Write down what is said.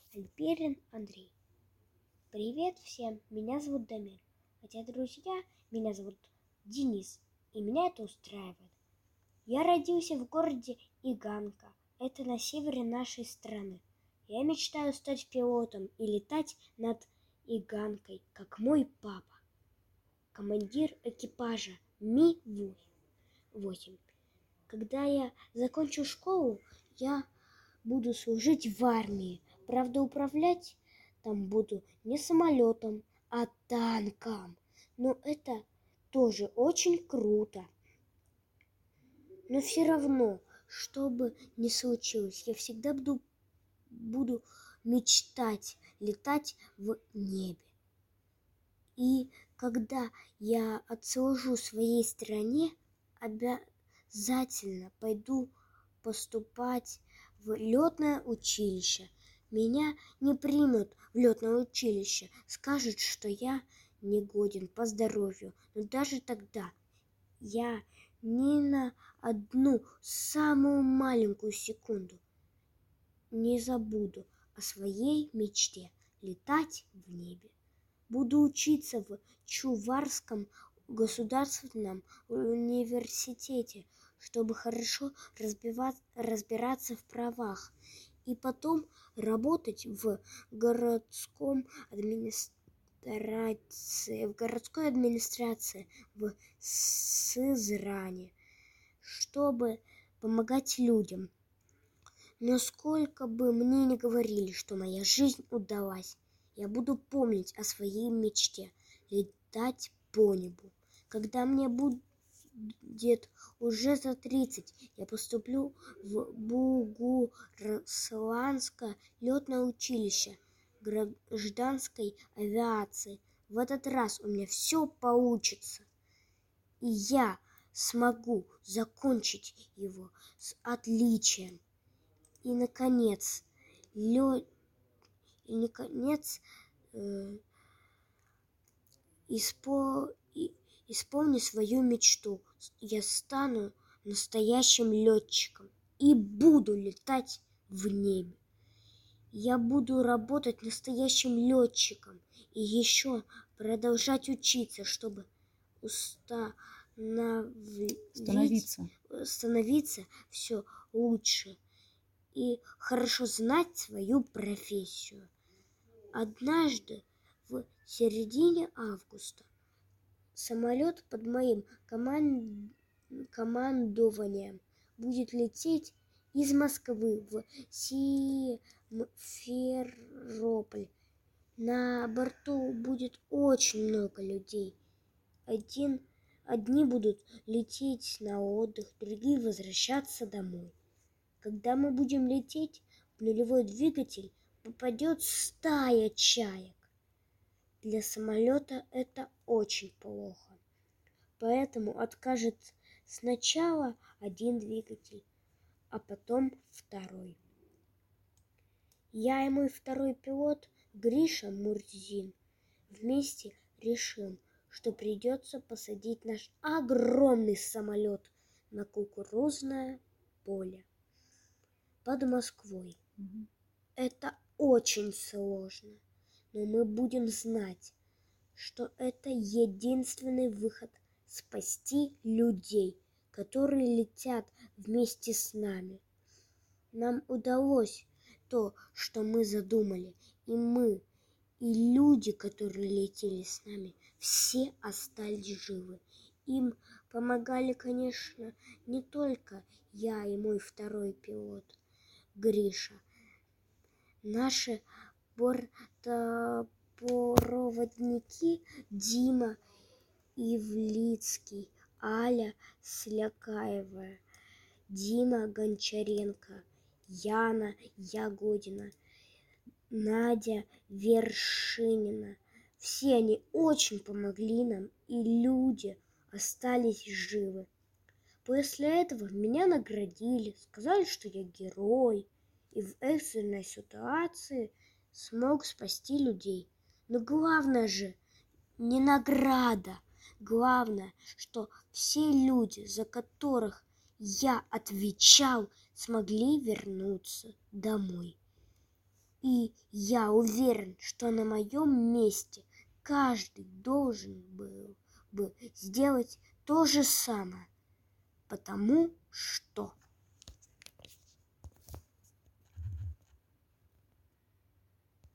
Альперин Андрей. Привет всем, меня зовут Дамир. Хотя друзья, меня зовут Денис, и меня это устраивает. Я родился в городе Иганка, это на севере нашей страны. Я мечтаю стать пилотом и летать над Иганкой, как мой папа, командир экипажа Ми-8. Когда я закончу школу, я буду служить в армии. Правда, управлять там буду не самолетом, а танком. Но это тоже очень круто. Но все равно, что бы ни случилось, я всегда буду мечтать летать в небе. И когда я отслужу своей стране, обязательно пойду поступать в летное училище. Меня не примут в летное училище, скажут, что я негоден по здоровью. Но даже тогда я ни на одну самую маленькую секунду не забуду о своей мечте летать в небе. Буду учиться в Чуварском государственном университете, чтобы хорошо разбираться в правах, и потом работать в городской администрации в Сызрани, чтобы помогать людям. Но сколько бы мне ни говорили, что моя жизнь удалась, я буду помнить о своей мечте летать по небу. Когда мне будет уже за 30, я поступлю в Бугурусланское летное училище гражданской авиации. В этот раз у меня все получится, и я смогу закончить его с отличием. И, наконец, исполню свою мечту. Я стану настоящим летчиком и буду летать в небе. Я буду работать настоящим летчиком и еще продолжать учиться, чтобы становиться все лучше и хорошо знать свою профессию. Однажды в середине августа самолет под моим командованием будет лететь из Москвы в Симферополь. На борту будет очень много людей. Одни будут лететь на отдых, другие возвращаться домой. Когда мы будем лететь, в нулевой двигатель попадет стая чаек. Для самолета это очень плохо. Поэтому откажет сначала один двигатель, а потом второй. Я и мой второй пилот Гриша Мурзин вместе решим, что придется посадить наш огромный самолет на кукурузное поле под Москвой. Это очень сложно, но мы будем знать, что это единственный выход спасти людей, которые летят вместе с нами. Нам удалось то, что мы задумали, и мы, и люди, которые летели с нами, все остались живы. Им помогали, конечно, не только я и мой второй пилот Гриша. Наши бортопроводники Дима Ивлицкий, Аля Слякаева, Дима Гончаренко, Яна Ягодина, Надя Вершинина. Все они очень помогли нам, и люди остались живы. После этого меня наградили, сказали, что я герой, и в экстренной ситуации смог спасти людей. Но главное же не награда. Главное, что все люди, за которых я отвечал, смогли вернуться домой. И я уверен, что на моем месте каждый должен был бы сделать то же самое, потому что